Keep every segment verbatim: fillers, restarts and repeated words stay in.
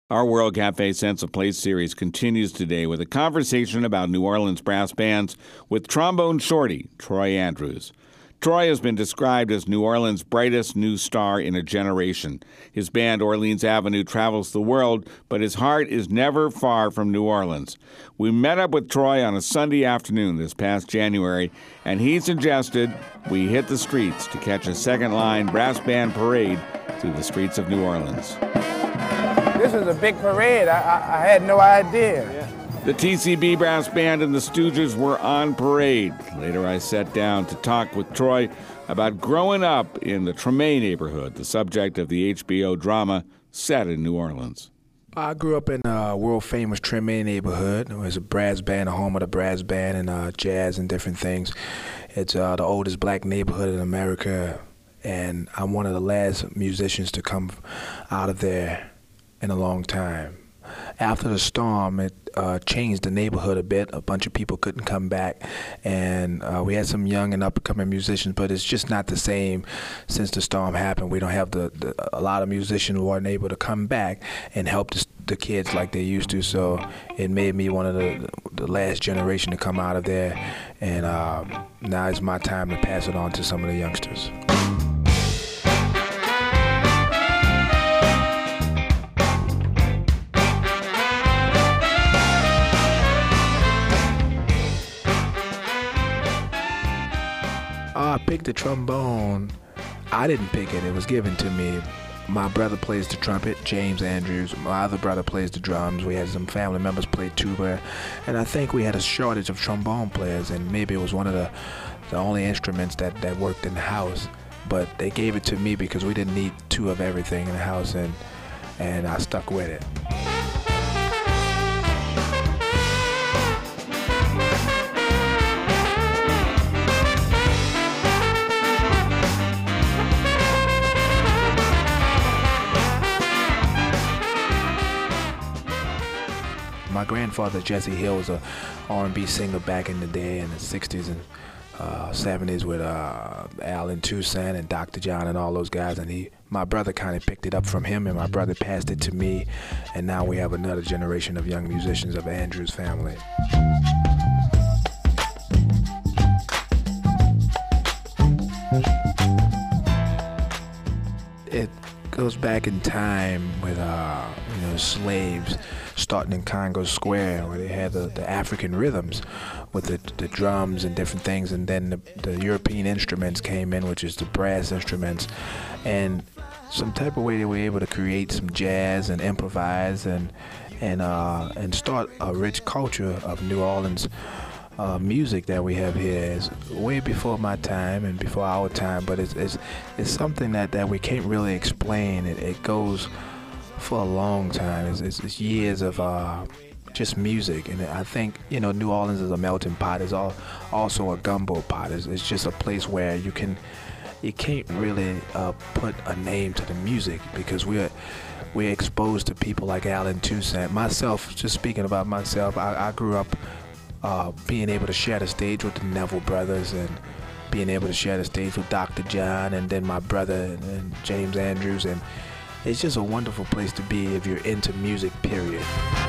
Our World Cafe Sense of Place series continues today with a conversation about New Orleans brass bands with trombone shorty Troy Andrews. Troy has been described as New Orleans' brightest new star in a generation. His band Orleans Avenue travels the world, but his heart is never far from New Orleans. We met up with Troy on a Sunday afternoon this past January, and he suggested we hit the streets to catch a second-line brass band parade through the streets of New Orleans. This was a big parade. I, I, I had no idea. Yeah. The T C B Brass Band and the Stooges were on parade. Later, I sat down to talk with Troy about growing up in the Treme neighborhood, the subject of the H B O drama set in New Orleans. I grew up in a world-famous Treme neighborhood. It was a brass band, a home of the brass band and uh, jazz and different things. It's uh, the oldest black neighborhood in America, and I'm one of the last musicians to come out of there in a long time. After the storm, it uh, changed the neighborhood a bit. A bunch of people couldn't come back, and uh, we had some young and up-and-coming musicians, but it's just not the same since the storm happened. We don't have the, the a lot of musicians who aren't able to come back and help the, the kids like they used to, so it made me one of the, the last generation to come out of there, and uh, now it's my time to pass it on to some of the youngsters. I picked the trombone. I didn't pick it. It was given to me. My brother plays the trumpet, James Andrews. My other brother plays the drums. We had some family members play tuba. And I think we had a shortage of trombone players, and maybe it was one of the, the only instruments that, that worked in the house. But they gave it to me because we didn't need two of everything in the house, and, and I stuck with it. My grandfather, Jesse Hill, was a R and B singer back in the day in the sixties and uh, seventies with uh, Alan Toussaint and Doctor John and all those guys. And he, my brother kind of picked it up from him, and my brother passed it to me. And now we have another generation of young musicians of Andrews family. It goes back in time with uh, you know, slaves starting in Congo Square, where they had the, the African rhythms with the, the drums and different things, and then the, the European instruments came in, which is the brass instruments, and some type of way they were able to create some jazz and improvise and and uh, and start a rich culture of New Orleans uh, music that we have here. Is way before my time and before our time, but it's it's, it's something that, that we can't really explain. It, it goes for a long time. It's, it's, it's years of uh, just music, and I think, you know, New Orleans is a melting pot. It's all, also a gumbo pot. It's, it's just a place where you can, you can't really uh, put a name to the music because we're we're exposed to people like Alan Toussaint. Myself, just speaking about myself, I, I grew up uh, being able to share the stage with the Neville Brothers and being able to share the stage with Doctor John, and then my brother and, and James Andrews, and it's just a wonderful place to be if you're into music, period.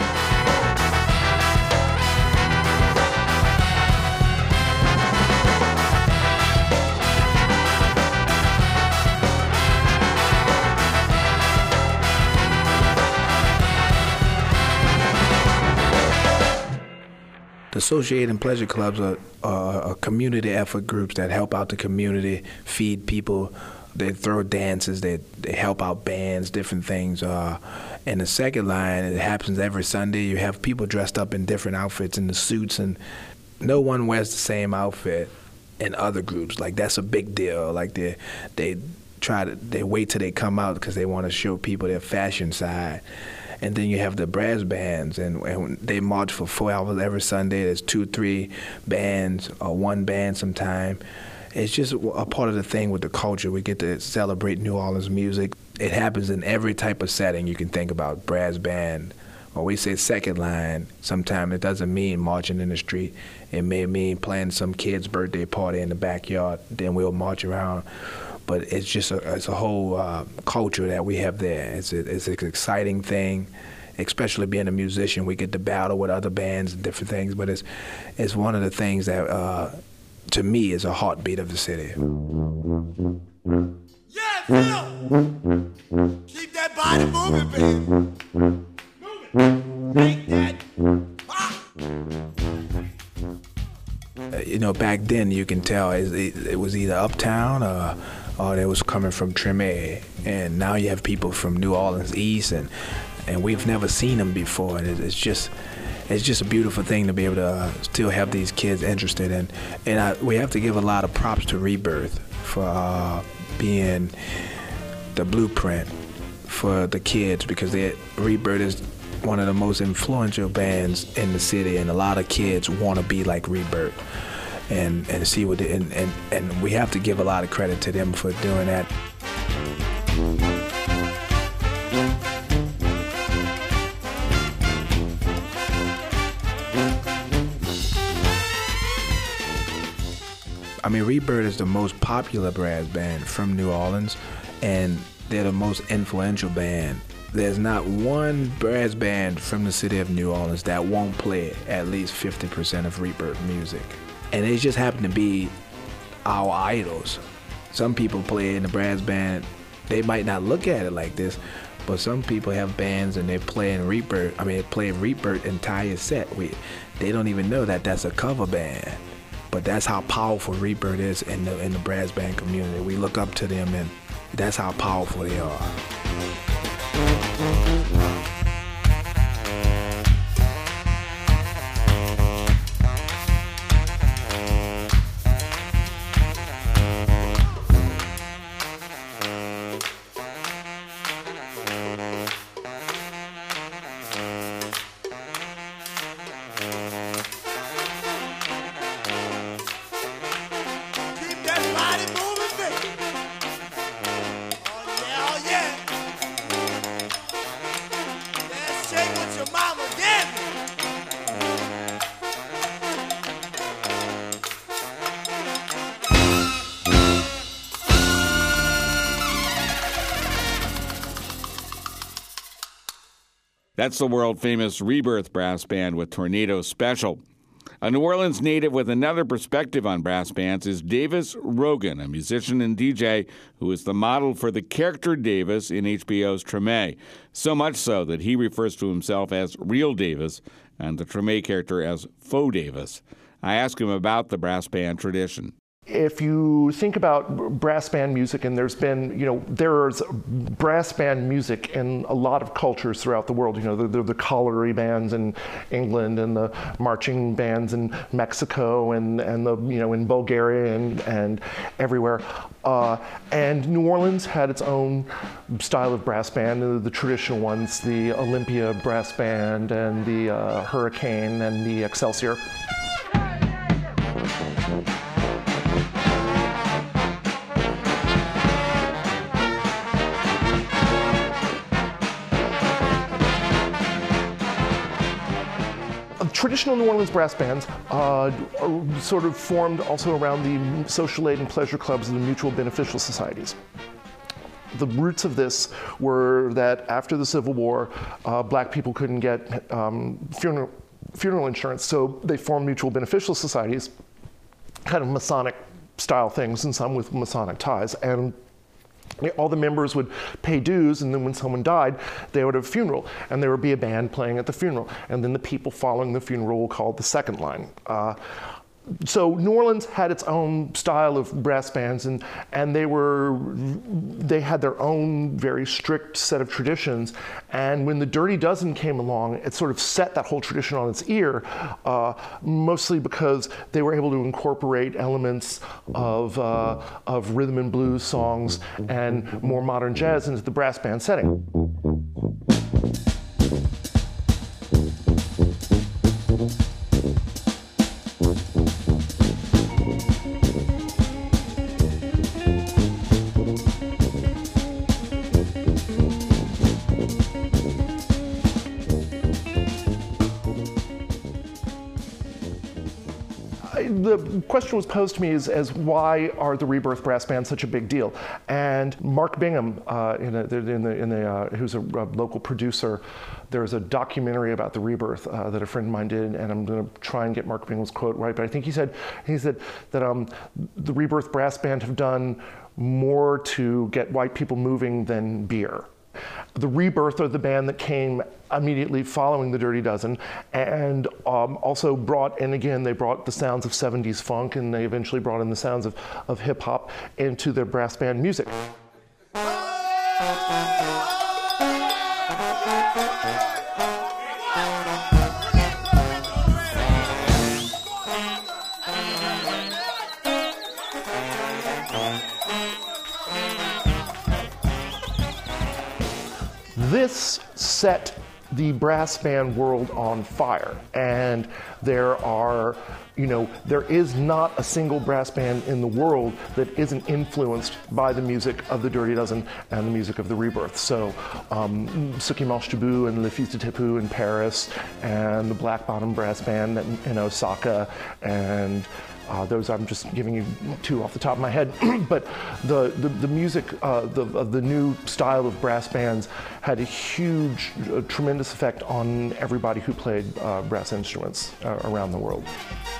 The Associated and Pleasure Clubs are, are, are community effort groups that help out the community, feed people. They throw dances, they they help out bands, different things. Uh, and the second line, it happens every Sunday. You have people dressed up in different outfits in the suits, and no one wears the same outfit in other groups. Like, that's a big deal. Like, they they try to they wait till they come out because they want to show people their fashion side. And then you have the brass bands, and, and they march for four hours every Sunday. There's two, three bands, or one band sometime. It's just a part of the thing with the culture. We get to celebrate New Orleans music. It happens in every type of setting you can think about. Brass band, or we say second line. Sometimes it doesn't mean marching in the street. It may mean playing some kid's birthday party in the backyard. Then we'll march around. But it's just a, it's a whole uh, culture that we have there. It's, a, it's an exciting thing. especially being a musician, we get to battle with other bands and different things. But it's it's one of the things that, uh, to me, is a heartbeat of the city. Yeah, Phil! Keep that body moving, baby. Moving. Make that pop. Uh, you know, back then you can tell it, it, it was either uptown or, or they was coming from Treme, and now you have people from New Orleans East, and and we've never seen them before, and it, it's just it's just a beautiful thing to be able to uh, still have these kids interested in, and I, we have to give a lot of props to Rebirth for uh, being the blueprint for the kids, because they, Rebirth is one of the most influential bands in the city, and a lot of kids want to be like Rebirth and and see what they, and, and and we have to give a lot of credit to them for doing that. I mean, Rebirth is the most popular brass band from New Orleans, and they're the most influential band. There's not one brass band from the city of New Orleans that won't play at least fifty percent of Rebirth music. And they just happen to be our idols. Some people play in the brass band, they might not look at it like this, but some people have bands and they're playing Rebirth, I mean, play Rebirth entire set. We, they don't even know that that's a cover band. But that's how powerful Rebirth is in the, in the brass band community. We look up to them, and that's how powerful they are. Keep that body moving, baby. Oh, yeah, oh, yeah. Let's shake what your mama gave me. That's the world-famous Rebirth Brass Band with Tornado Special. A New Orleans native with another perspective on brass bands is Davis Rogan, a musician and D J who is the model for the character Davis in H B O's Treme, so much so that he refers to himself as Real Davis and the Treme character as Faux Davis. I asked him about the brass band tradition. If you think about brass band music, and there's been, you know, there's brass band music in a lot of cultures throughout the world. You know, the, the, the colliery bands in England, and the marching bands in Mexico, and, and the, you know, in Bulgaria, and, and everywhere. Uh, and New Orleans had its own style of brass band, the, the traditional ones, the Olympia brass band, and the uh, Hurricane, and the Excelsior. Traditional New Orleans brass bands uh, are sort of formed also around the social aid and pleasure clubs and the mutual beneficial societies. The roots of this were that after the Civil War, uh, black people couldn't get um, funeral, funeral insurance, so they formed mutual beneficial societies, kind of Masonic style things, and some with Masonic ties. And all the members would pay dues, and then when someone died, they would have a funeral, and there would be a band playing at the funeral, and then the people following the funeral were called the second line. Uh, so New Orleans had its own style of brass bands, and and they were they had their own very strict set of traditions. And when the Dirty Dozen came along, it sort of set that whole tradition on its ear, uh, mostly because they were able to incorporate elements of uh, of rhythm and blues songs and more modern jazz into the brass band setting. the question was posed to me as, as why are the Rebirth Brass Band such a big deal? And Mark Bingham, uh, in, a, in the, in the, uh, who's a, a local producer, there's a documentary about the Rebirth uh, that a friend of mine did, and I'm going to try and get Mark Bingham's quote right, but I think he said he said that um, the Rebirth Brass Band have done more to get white people moving than beer. The Rebirth are the band that came immediately following the Dirty Dozen, and um, also brought, and again, they brought the sounds of seventies funk, and they eventually brought in the sounds of, of hip hop into their brass band music. This set the brass band world on fire, and there are, you know, there is not a single brass band in the world that isn't influenced by the music of the Dirty Dozen and the music of the Rebirth. So, um, Ceux qui mangent debout and Le Fils de Tepu in Paris, and the Black Bottom Brass Band in Osaka, and Uh, those I'm just giving you two off the top of my head, but the the, the music uh, the, of the new style of brass bands had a huge, uh, tremendous effect on everybody who played uh, brass instruments uh, around the world.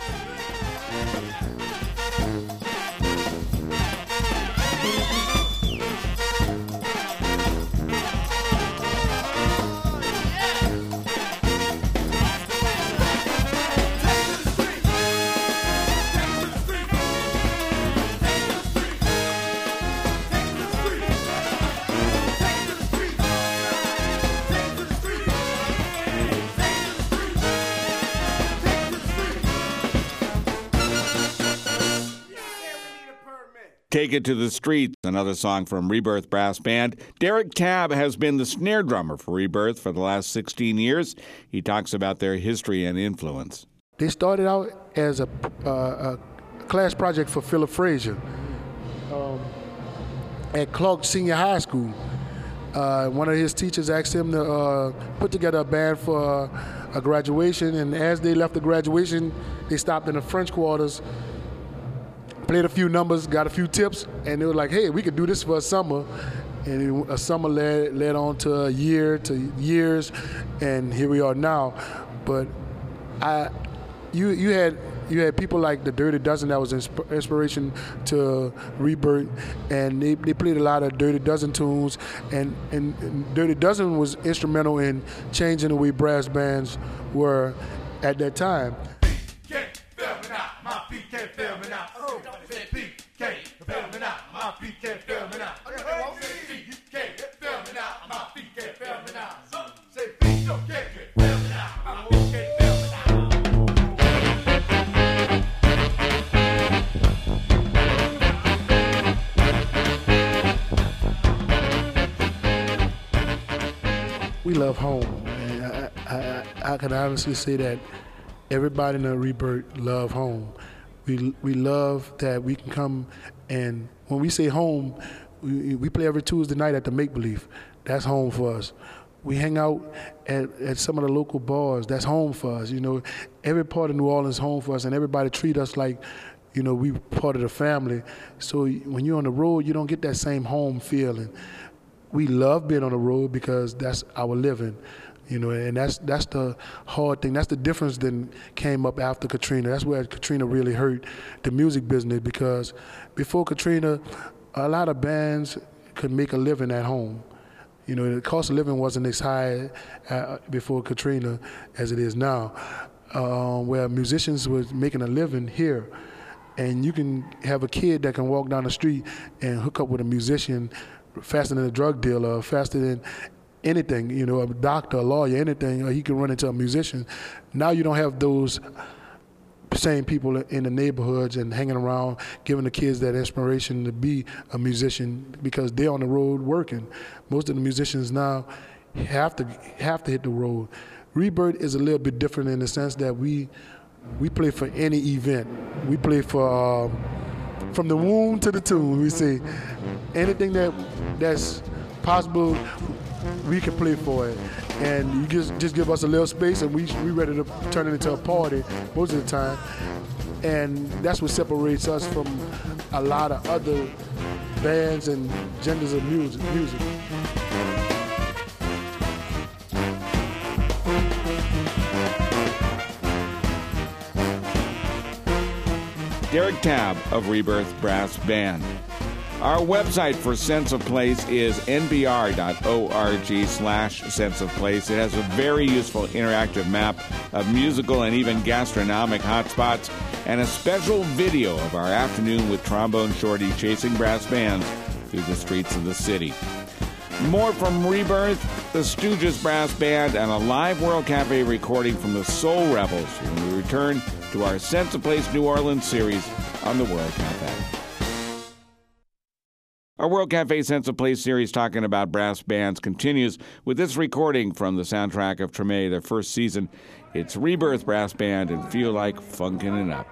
Take It to the Streets, another song from Rebirth Brass Band. Derek Tabb has been the snare drummer for Rebirth for the last sixteen years. He talks about their history and influence. They started out as a, uh, a class project for Philip Frazier um, at Clark Senior High School. Uh, one of his teachers asked him to uh, put together a band for uh, a graduation, and as they left the graduation, they stopped in the French Quarters, played a few numbers, got a few tips, and they were like, hey, we could do this for a summer. And a summer led, led on to a year, to years, and here we are now. But I, you, you had you had people like the Dirty Dozen that was insp- inspiration to Rebirth, and they, they played a lot of Dirty Dozen tunes, and, and, and Dirty Dozen was instrumental in changing the way brass bands were at that time. We love home, and I, I, I can honestly say that everybody in the Rebirth love home. We we love that we can come, and when we say home, we, we play every Tuesday night at the Make Believe. That's home for us. We hang out at, at some of the local bars. That's home for us. You know, every part of New Orleans is home for us, and everybody treat us like, you know, we part of the family. So when you're on the road, you don't get that same home feeling. We love being on the road because that's our living, you know, and that's that's the hard thing. That's the difference that came up after Katrina. That's where Katrina really hurt the music business, because before Katrina, a lot of bands could make a living at home. You know, the cost of living wasn't as high uh, before Katrina as it is now, uh, where musicians was making a living here. And you can have a kid that can walk down the street and hook up with a musician faster than a drug dealer, faster than anything, you know, a doctor, a lawyer, anything, or he can run into a musician. Now you don't have those same people in the neighborhoods and hanging around, giving the kids that inspiration to be a musician, because they're on the road working. Most of the musicians now have to have to hit the road. Rebirth is a little bit different in the sense that we we play for any event. We play for um, from the womb to the tomb. We say anything that that's possible, we can play for it. And you just just give us a little space, and we we ready to turn it into a party most of the time. and that's what separates us from a lot of other bands and genders of music. music. Derek Tabb of Rebirth Brass Band. Our website for Sense of Place is n p r dot org slash sense of place. It has a very useful interactive map of musical and even gastronomic hotspots and a special video of our afternoon with Trombone Shorty chasing brass bands through the streets of the city. More from Rebirth, the Stooges Brass Band, and a live World Cafe recording from the Soul Rebels when we return to our Sense of Place New Orleans series on the World Cafe. Our World Cafe Sense of Place series talking about brass bands continues with this recording from the soundtrack of Treme, their first season. It's Rebirth Brass Band and Feel Like Funkin' It Up.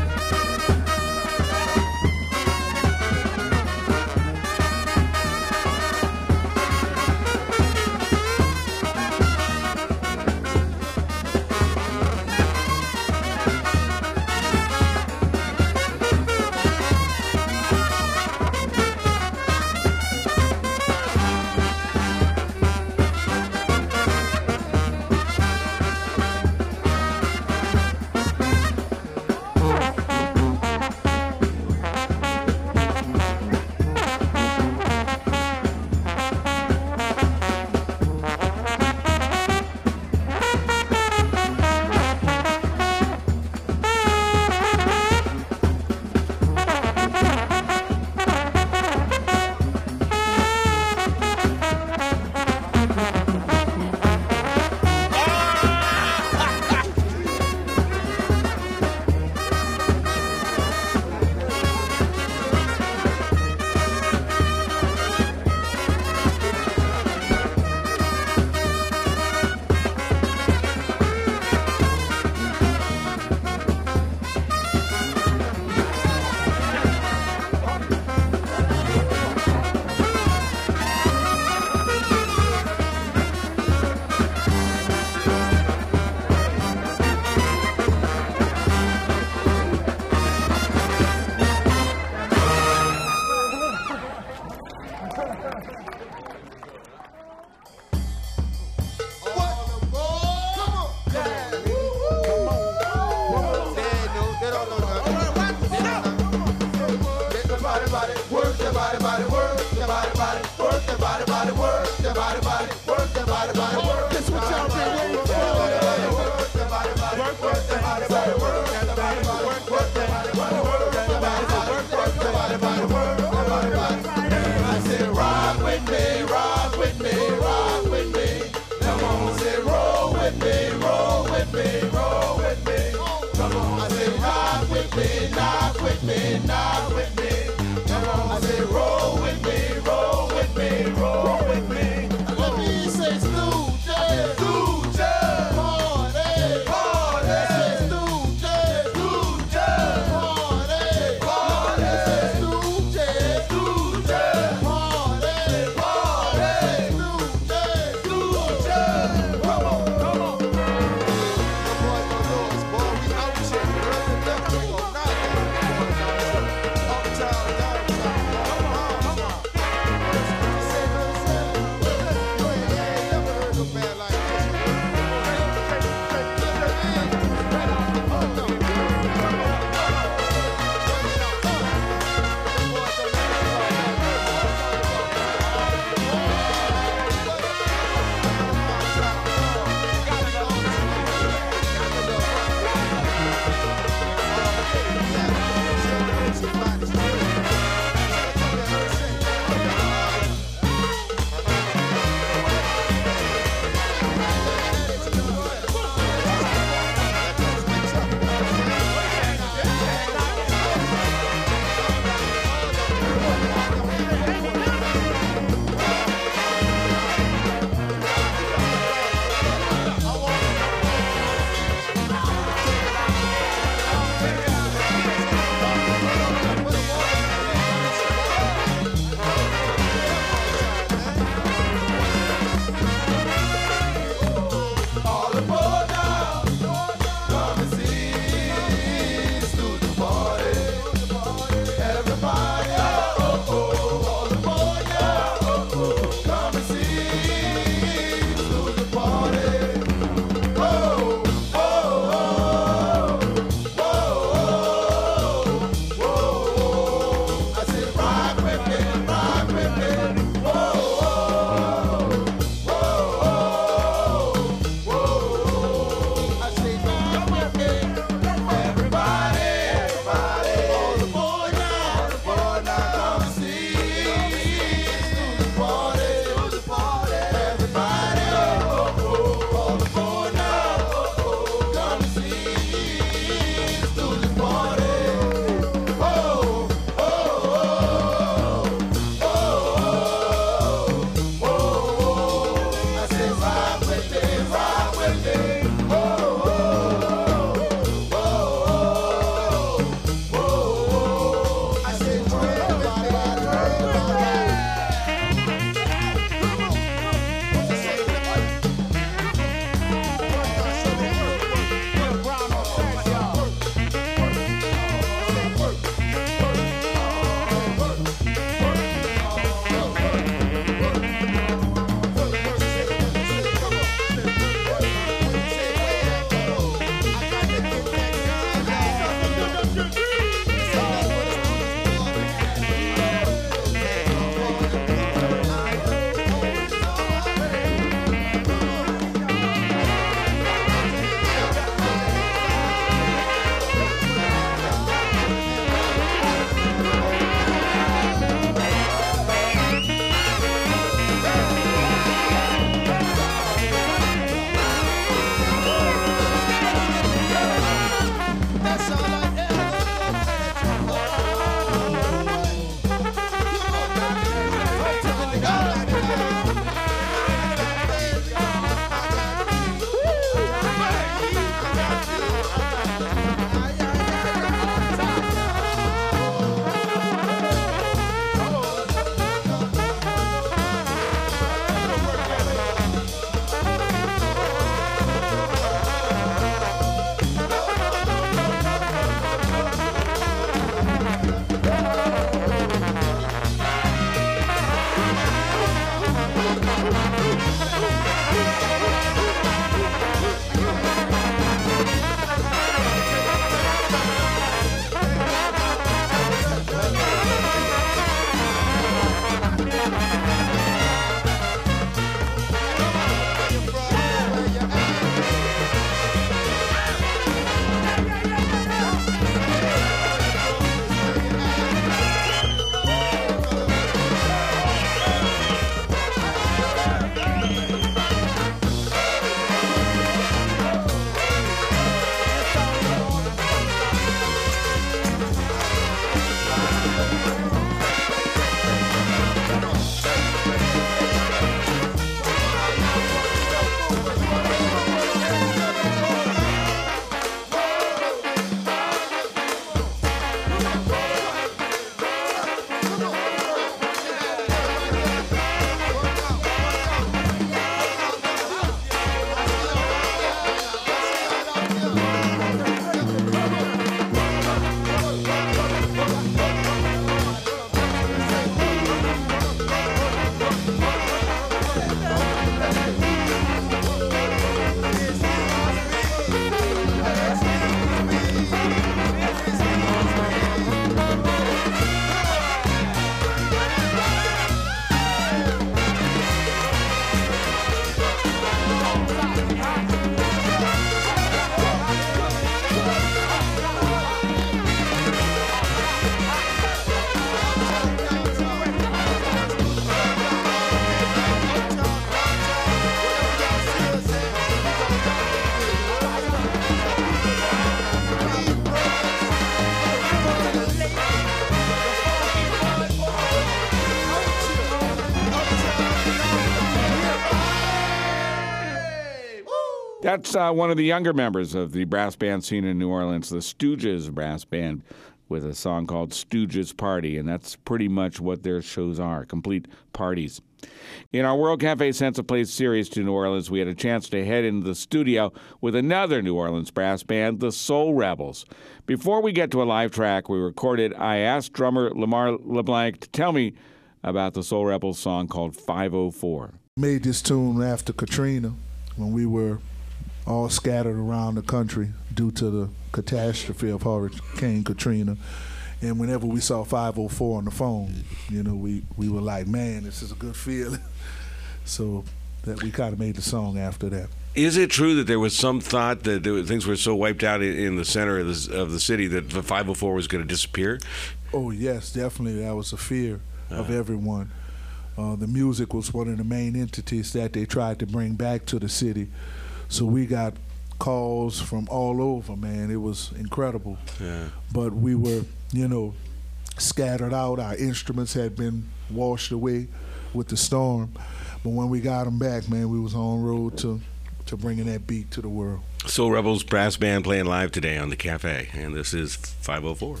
That's uh, one of the younger members of the brass band scene in New Orleans, the Stooges Brass Band, with a song called Stooges Party, and that's pretty much what their shows are, complete parties. In our World Cafe Sense of Place series to New Orleans, we had a chance to head into the studio with another New Orleans brass band, the Soul Rebels. Before we get to a live track we recorded, I asked drummer Lamar LeBlanc to tell me about the Soul Rebels song called five oh four. Made this tune after Katrina, when we were all scattered around the country due to the catastrophe of Hurricane Katrina. And whenever we saw five oh four on the phone, you know, we, we were like, man, this is a good feeling. So that we kind of made the song after that. Is it true that there was some thought that there were, things were so wiped out in, in the center of the, of the city that the five oh four was going to disappear? Oh, yes, definitely. That was a fear uh-huh. of everyone. Uh, the music was one of the main entities that they tried to bring back to the city. So we got calls from all over, man. It was incredible. Yeah. But we were, you know, scattered out. Our instruments had been washed away with the storm. But when we got them back, man, we was on road to, to bringing that beat to the world. Soul Rebels Brass Band playing live today on the Cafe, and this is five oh four.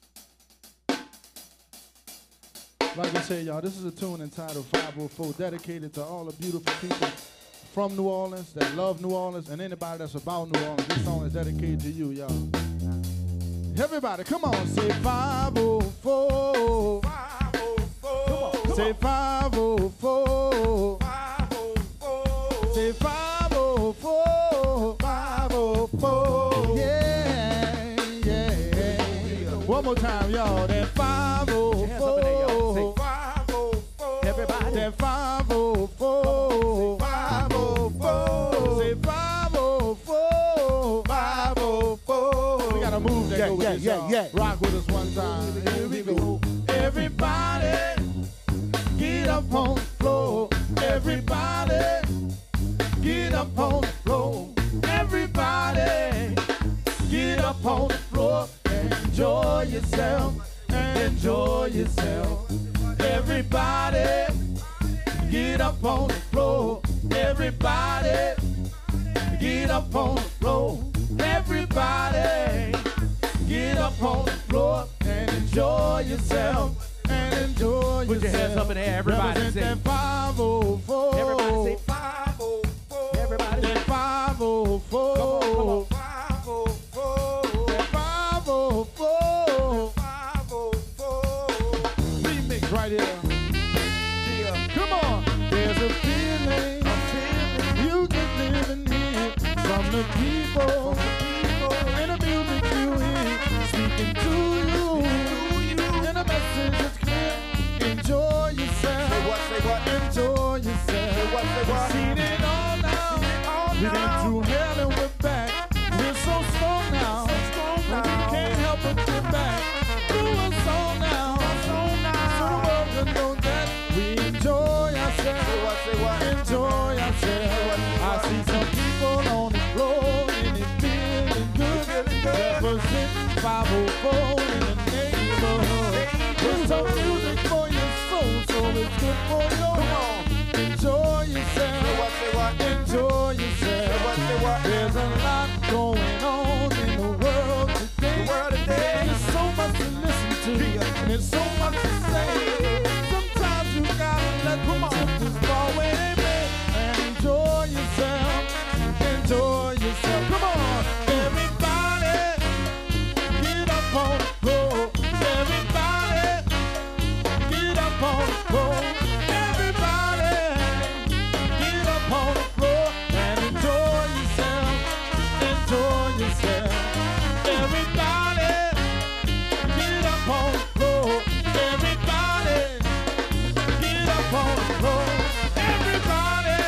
Like I said, y'all, this is a tune entitled five oh four, dedicated to all the beautiful people from New Orleans that love New Orleans and anybody that's about New Orleans. This song is dedicated to you, y'all. Everybody, come on, say five oh four. five oh four. Come on, come say five oh four. five oh four. Say five oh four. five oh four. Yeah, yeah. One more time, y'all. That five oh four. five oh four. Everybody. That five oh four. five oh four. Say five oh four. five oh four. We gotta move that Yeah, go with yeah, this, yeah, y'all. yeah. Rock with us one time. Here we go. Everybody, get up on the floor. Everybody, get up on the floor. Everybody, get up on the floor. Enjoy yourself, enjoy yourself. Everybody, get up on the floor. Everybody, get up on the floor. Everybody, get up on the floor and enjoy yourself. And enjoy Put yourself. your hands up in the air, everybody. Represent Sing. that five oh four. Everybody say five oh four. Everybody That five oh four. Come on, come on. five oh four. That five oh four. five oh four. Remix right here. Yeah. Come on. There's a feeling, I'm feeling you just living in from the people, people. and the music you hear speaking to you, and the message is clear. Enjoy yourself. Say what, say what? Enjoy yourself. Say what, say what? Seen it all now. All We've been now. through hell and we're back. We're so strong now. So strong We now. can't help but get back. Through us all now. So now. So the world can know that we enjoy ourselves. Say what, say what? Enjoy ourselves. I see some people on the floor and it's feeling good. Feeling good. Representing five oh four in the neighborhood. Put some music for your soul, so it's good for your heart. Enjoy yourself. Say what, say what? Enjoy Say yourself. what, say what? There's a lot going on in the world today. The world today. There's so much to listen to, and there's so much to say. Sometimes you gotta let the tempers fall away, and enjoy yourself. Enjoy yourself. Come on, everybody, get up on the floor. Everybody, get up on the floor. Everybody, get up on the floor and enjoy yourself. Enjoy yourself. Everybody, get up on the floor. Everybody, get up on the floor. Everybody,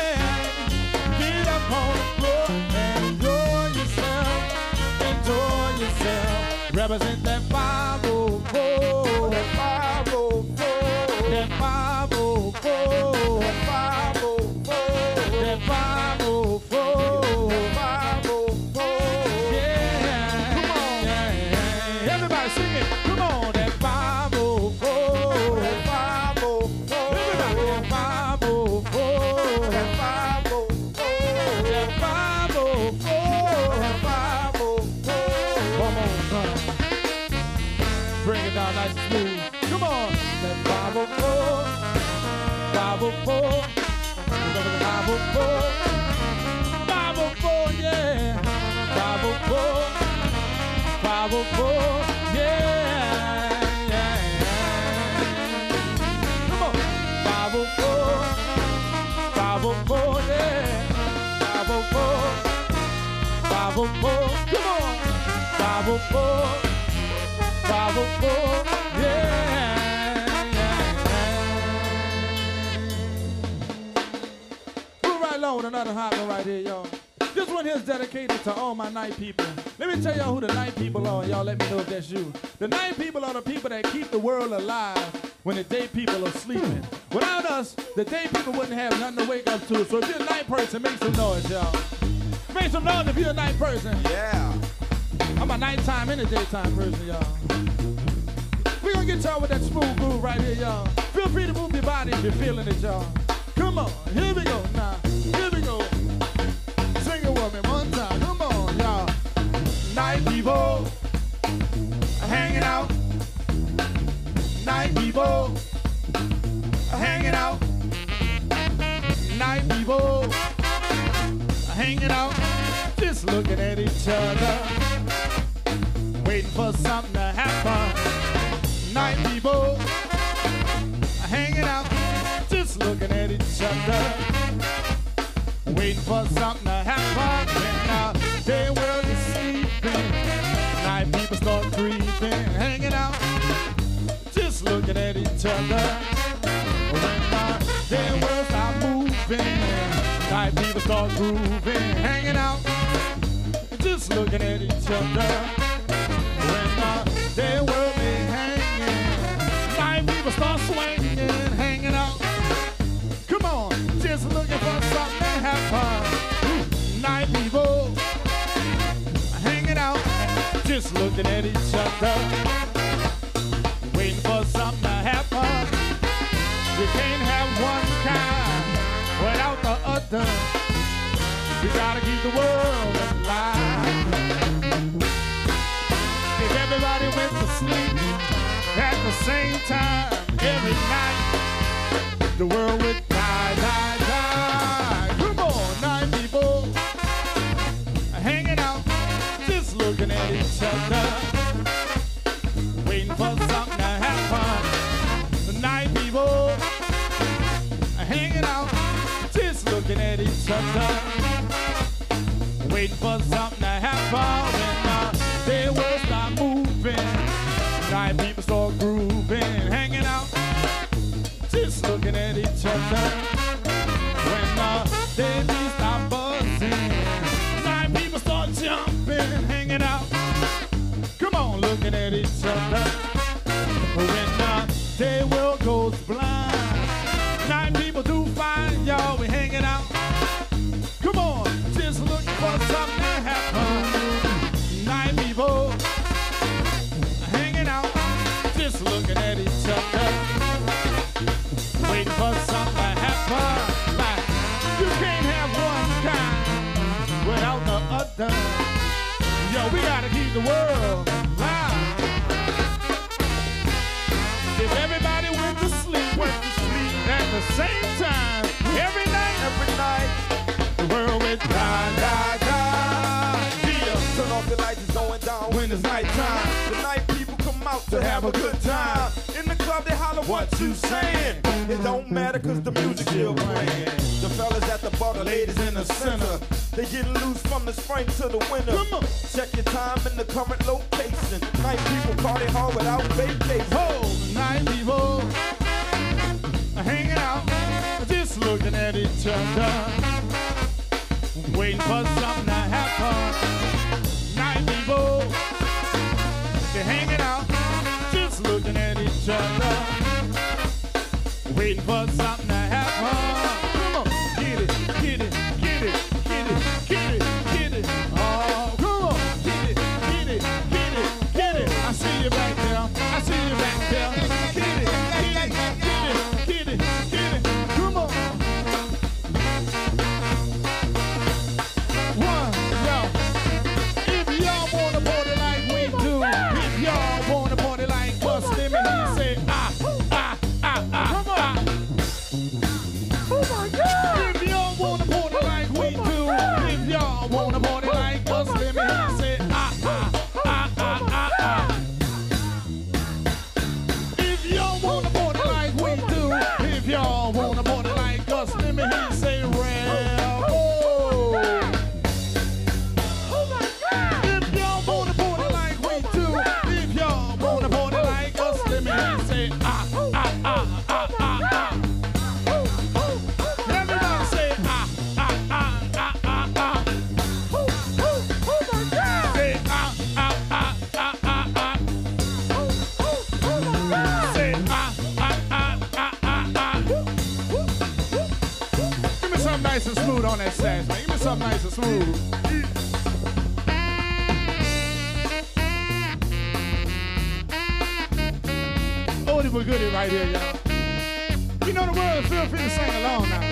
get up on the floor and enjoy yourself. Enjoy yourself. Represent that five oh four. That five oh four. That five oh four. That five oh four. That five oh four. five oh four. Yeah. Come on. Yeah. Everybody sing it. Come on. That five oh four. That five oh four. Everybody. That five oh four. That five oh four. That five oh oh four, five oh four, five oh four, five oh four, yeah, five oh four, five oh four, yeah, yeah, yeah. Come on, five oh four, five oh four, yeah, five oh four, five oh four, come on, five oh four. five oh four, yeah, yeah. Move right along with another hot one right here, y'all. This one here is dedicated to all my night people. Let me tell y'all who the night people are, and y'all let me know if that's you. The night people are the people that keep the world alive when the day people are sleeping. Without us, the day people wouldn't have nothing to wake up to. So if you're a night person, make some noise, y'all. Make some noise if you're a night person. Yeah. I'm a nighttime and a daytime person, y'all. We're gonna get y'all with that smooth groove right here, y'all. Feel free to move your body if you're feeling it, y'all. Come on, here we go now. Here we go. Sing it with me one time. Come on, y'all. Night people hanging out. Night people hanging out. Night people hanging out. Just looking at each other, waiting for something to happen. Night people hanging out, just looking at each other, waiting for something to happen. When our day world is sleeping, night people start creeping, hanging out, just looking at each other. When our day world start moving, night people start grooving, hanging out, just looking at each other. When our day world be hanging, night people start swinging, hanging out. Come on, just looking for something to happen. Night people hanging out, just looking at each other, waiting for something to happen. You can't have one kind without the other. You gotta keep the world alive. If everybody went to sleep at the same time every night, the world would die, die, die. Come on, night people hanging out, just looking at each other, waiting for something to happen. The night people hanging out, just looking at each other, waiting for something to happen. When uh, they will start moving, night people start grooving, hanging out, just looking at each other. When uh, they be start buzzing, night people start jumping, hanging out. Come on, looking at each other. When uh, day world goes blind, night people do fine, y'all. We hanging out. Come on, just looking for something to happen. Night people hanging out, just looking at each other, waiting for something to happen. Like, you can't have one kind without the other. Yo, we gotta keep the world alive. If everybody went to sleep, went to sleep at the same time, every night, every night, the world would die, die, die. Yeah. Turn off the lights, it's going down when it's nighttime. The night people come out to have a good time. In the club they holler, what you saying? It don't matter cause the music still playing. The fellas at the bar, the ladies in the center. They getting loose from the spring to the winter. Come on. Check your time and the current location. Night people party hard without vacation. Oh, night people hanging out, just looking at each other, waiting for something to happen. Night people, they're hanging out, just looking at each other, waiting for something to happen. Come on, get it, get it, get it, get it, get it, get it. Oh, come on, get it, get it, get it, get it. I see you back there, I see you back there. Get it, get it, get it, get it, get it. Come on. One, yo. If y'all wanna party like we do, if y'all wanna party like us, let me hear you say ah, ah, ah, ah. man. Give me something nice and smooth. Oldie but goodie right here, y'all. You know the words, feel free to sing along now.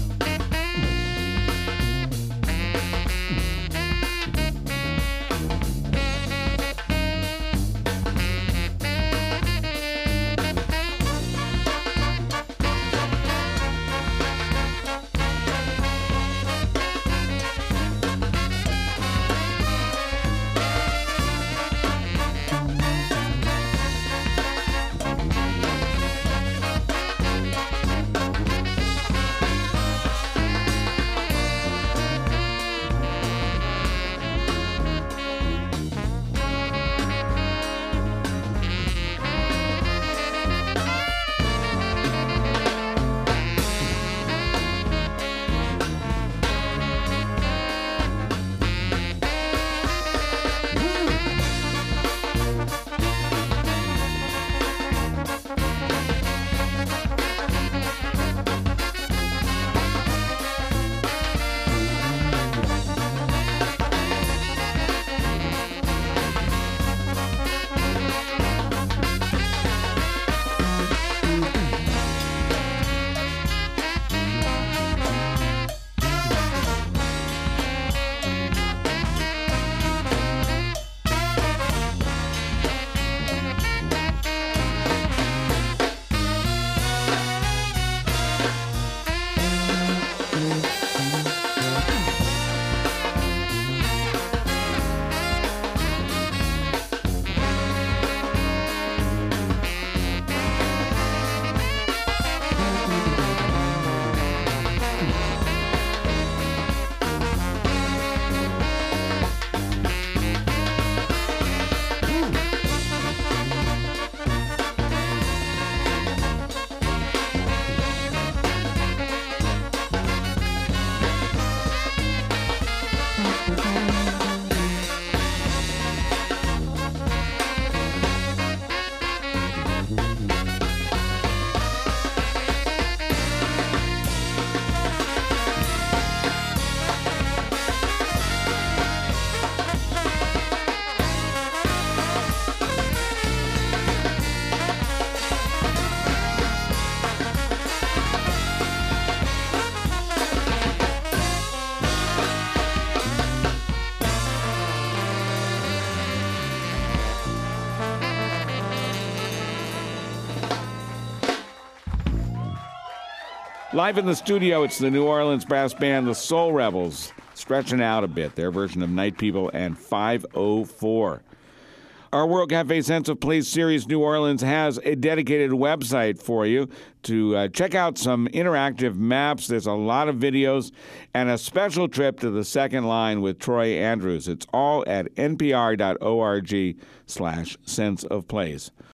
Live in the studio, it's the New Orleans brass band, the Soul Rebels, stretching out a bit, their version of Night People and five oh four. Our World Cafe Sense of Place series, New Orleans, has a dedicated website for you to uh, check out some interactive maps. There's a lot of videos and a special trip to the second line with Troy Andrews. It's all at npr.org slash sense of place.